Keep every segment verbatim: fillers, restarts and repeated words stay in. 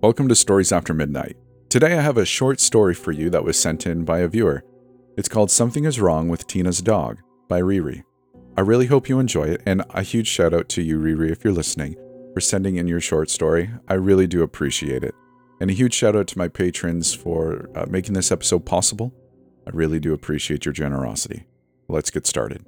Welcome to Stories After Midnight. Today I have a short story for you that was sent in by a viewer. It's called Something is Wrong with Tina's Dog by Riri. I really hope you enjoy it, and a huge shout out to you, Riri, if you're listening, for sending in your short story. I really do appreciate it. And a huge shout out to my patrons for uh, making this episode possible. I really do appreciate your generosity. Let's get started.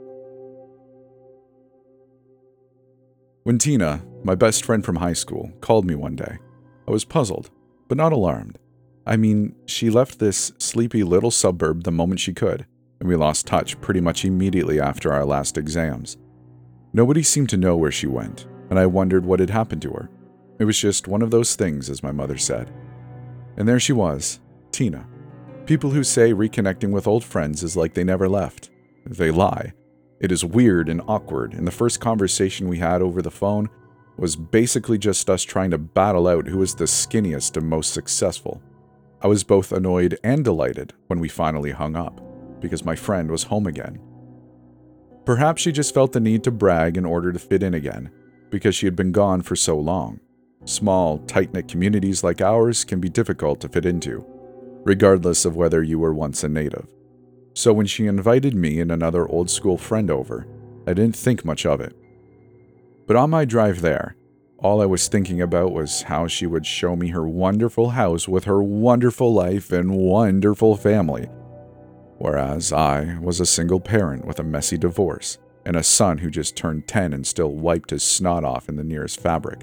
When Tina, my best friend from high school, called me one day, I was puzzled, but not alarmed. I mean, she left this sleepy little suburb the moment she could, and we lost touch pretty much immediately after our last exams. Nobody seemed to know where she went, and I wondered what had happened to her. It was just one of those things, as my mother said. And there she was, Tina. People who say reconnecting with old friends is like they never left. They lie. It is weird and awkward, and the first conversation we had over the phone was basically just us trying to battle out who was the skinniest and most successful. I was both annoyed and delighted when we finally hung up, because my friend was home again. Perhaps she just felt the need to brag in order to fit in again, because she had been gone for so long. Small, tight-knit communities like ours can be difficult to fit into, regardless of whether you were once a native. So when she invited me and another old-school friend over, I didn't think much of it. But on my drive there, all I was thinking about was how she would show me her wonderful house with her wonderful life and wonderful family, whereas I was a single parent with a messy divorce and a son who just turned ten and still wiped his snot off in the nearest fabric.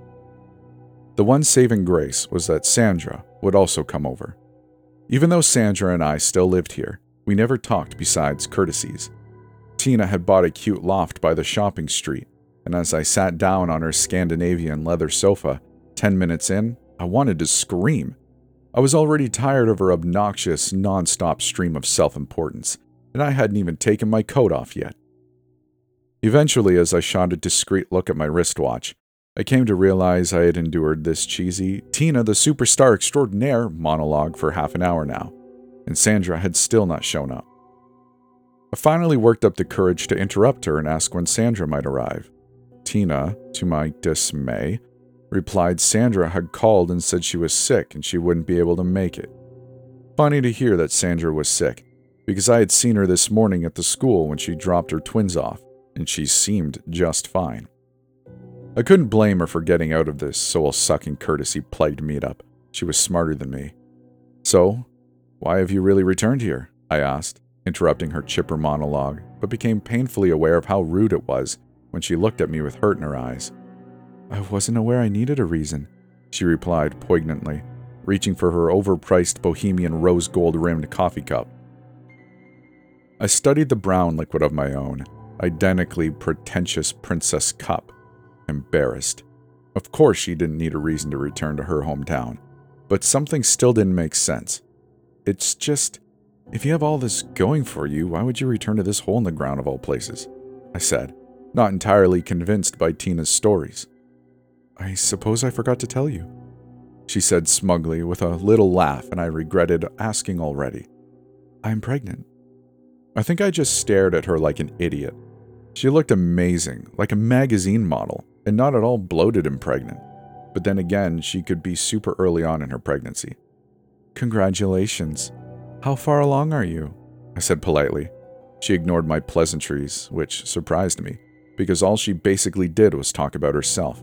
The one saving grace was that Sandra would also come over. Even though Sandra and I still lived here, we never talked besides courtesies. Tina had bought a cute loft by the shopping street, and as I sat down on her Scandinavian leather sofa, ten minutes in, I wanted to scream. I was already tired of her obnoxious, non-stop stream of self-importance, and I hadn't even taken my coat off yet. Eventually, as I shot a discreet look at my wristwatch, I came to realize I had endured this cheesy Tina the superstar extraordinaire monologue for half an hour now, and Sandra had still not shown up. I finally worked up the courage to interrupt her and ask when Sandra might arrive. Tina, to my dismay, replied Sandra had called and said she was sick and she wouldn't be able to make it. Funny to hear that Sandra was sick, because I had seen her this morning at the school when she dropped her twins off, and she seemed just fine. I couldn't blame her for getting out of this soul-sucking courtesy-plagued meetup. She was smarter than me. So, why have you really returned here? I asked, interrupting her chipper monologue, but became painfully aware of how rude it was when she looked at me with hurt in her eyes. I wasn't aware I needed a reason, she replied poignantly, reaching for her overpriced bohemian rose gold-rimmed coffee cup. I studied the brown liquid of my own, identically pretentious princess cup, embarrassed. Of course she didn't need a reason to return to her hometown, but something still didn't make sense. It's just, if you have all this going for you, why would you return to this hole in the ground of all places? I said, not entirely convinced by Tina's stories. I suppose I forgot to tell you, she said smugly with a little laugh, and I regretted asking already. I'm pregnant. I think I just stared at her like an idiot. She looked amazing, like a magazine model, and not at all bloated and pregnant. But then again, she could be super early on in her pregnancy. Congratulations. How far along are you? I said politely. She ignored my pleasantries, which surprised me, because all she basically did was talk about herself.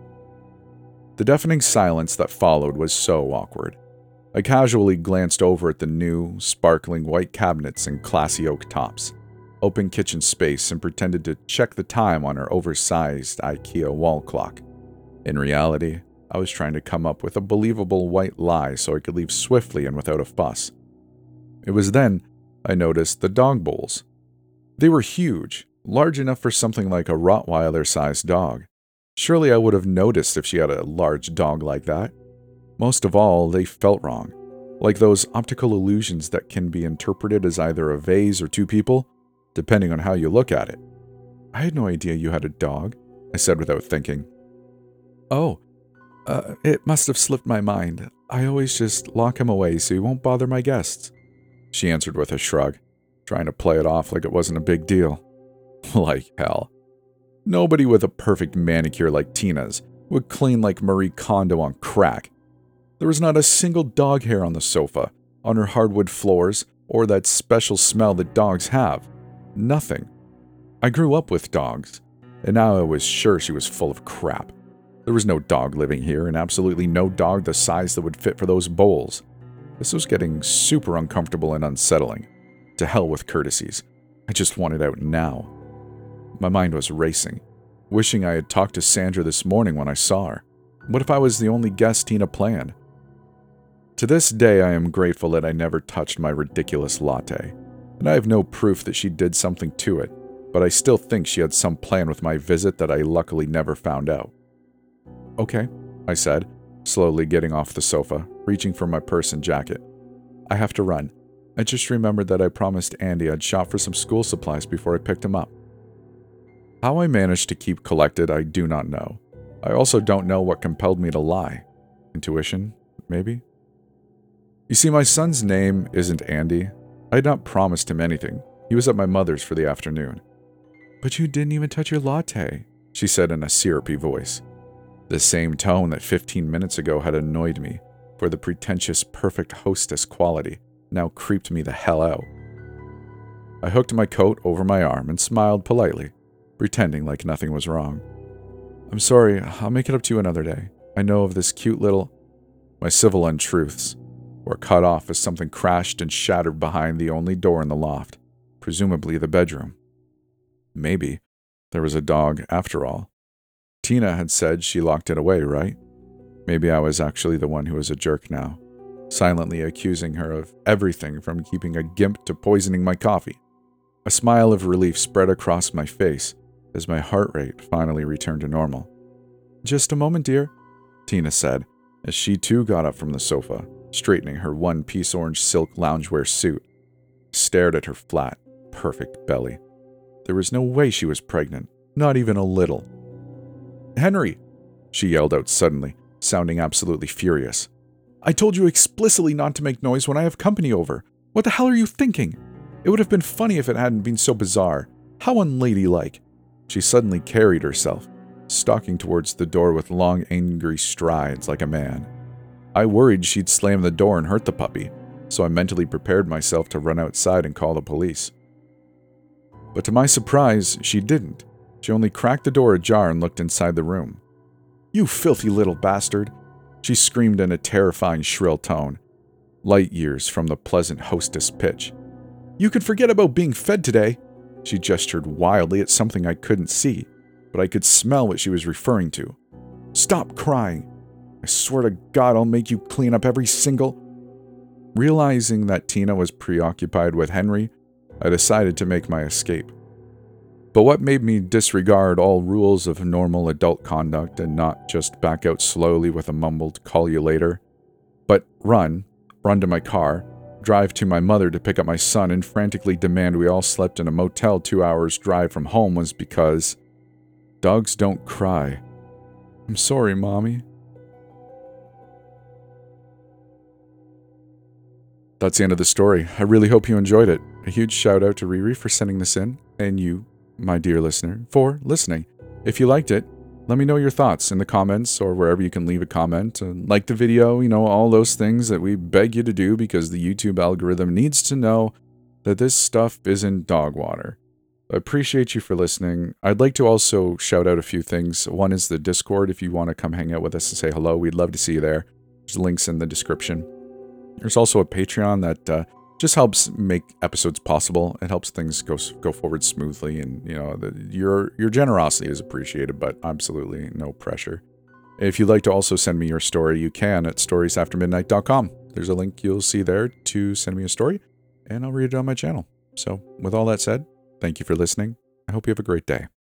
The deafening silence that followed was so awkward. I casually glanced over at the new, sparkling white cabinets and classy oak tops, open kitchen space, and pretended to check the time on her oversized IKEA wall clock. In reality, I was trying to come up with a believable white lie so I could leave swiftly and without a fuss. It was then I noticed the dog bowls. They were huge, large enough for something like a Rottweiler-sized dog. Surely I would have noticed if she had a large dog like that. Most of all, they felt wrong, like those optical illusions that can be interpreted as either a vase or two people, depending on how you look at it. I had no idea you had a dog, I said without thinking. Oh, uh, it must have slipped my mind. I always just lock him away so he won't bother my guests, she answered with a shrug, trying to play it off like it wasn't a big deal. Like hell. Nobody with a perfect manicure like Tina's would clean like Marie Kondo on crack. There was not a single dog hair on the sofa, on her hardwood floors, or that special smell that dogs have. Nothing. I grew up with dogs, and now I was sure she was full of crap. There was no dog living here, and absolutely no dog the size that would fit for those bowls. This was getting super uncomfortable and unsettling. To hell with courtesies. I just wanted out now. My mind was racing, wishing I had talked to Sandra this morning when I saw her. What if I was the only guest Tina planned? To this day, I am grateful that I never touched my ridiculous latte, and I have no proof that she did something to it, but I still think she had some plan with my visit that I luckily never found out. Okay, I said, slowly getting off the sofa, reaching for my purse and jacket. I have to run. I just remembered that I promised Andy I'd shop for some school supplies before I picked him up. How I managed to keep collected, I do not know. I also don't know what compelled me to lie. Intuition, maybe? You see, my son's name isn't Andy. I had not promised him anything. He was at my mother's for the afternoon. But you didn't even touch your latte, she said in a syrupy voice. The same tone that fifteen minutes ago had annoyed me, for the pretentious perfect hostess quality now creeped me the hell out. I hooked my coat over my arm and smiled politely, pretending like nothing was wrong. I'm sorry, I'll make it up to you another day. I know of this cute little... My civil untruths were cut off as something crashed and shattered behind the only door in the loft, presumably the bedroom. Maybe there was a dog after all. Tina had said she locked it away, right? Maybe I was actually the one who was a jerk now, silently accusing her of everything from keeping a gimp to poisoning my coffee. A smile of relief spread across my face as my heart rate finally returned to normal. Just a moment, dear, Tina said, as she too got up from the sofa, straightening her one-piece orange silk loungewear suit. I stared at her flat, perfect belly. There was no way she was pregnant, not even a little. Henry, she yelled out suddenly, sounding absolutely furious. I told you explicitly not to make noise when I have company over. What the hell are you thinking? It would have been funny if it hadn't been so bizarre. How unladylike. She suddenly carried herself, stalking towards the door with long, angry strides like a man. I worried she'd slam the door and hurt the puppy, so I mentally prepared myself to run outside and call the police. But to my surprise, she didn't. She only cracked the door ajar and looked inside the room. You filthy little bastard, she screamed in a terrifying shrill tone, light years from the pleasant hostess pitch. You could forget about being fed today. She gestured wildly at something I couldn't see, but I could smell what she was referring to. Stop crying. I swear to God I'll make you clean up every single... Realizing that Tina was preoccupied with Henry, I decided to make my escape. But what made me disregard all rules of normal adult conduct and not just back out slowly with a mumbled call you later, but run, run to my car, drive to my mother to pick up my son, and frantically demand we all slept in a motel two hours drive from home was because dogs don't cry. I'm sorry, Mommy. That's the end of the story. I really hope you enjoyed it. A huge shout out to Riri for sending this in, and you, my dear listener, for listening. If you liked it, let me know your thoughts in the comments or wherever you can leave a comment. And like the video, you know, all those things that we beg you to do because the YouTube algorithm needs to know that this stuff isn't dog water. I appreciate you for listening. I'd like to also shout out a few things. One is the Discord. If you want to come hang out with us and say hello, we'd love to see you there. There's links in the description. There's also a Patreon that uh, just helps make episodes possible. It helps things go go forward smoothly, and you know the, your your generosity is appreciated, but absolutely no pressure. If you'd like to also send me your story, you can at stories after midnight dot com. There's a link you'll see there to send me a story, and I'll read it on my channel. So, with all that said, thank you for listening. I hope you have a great day.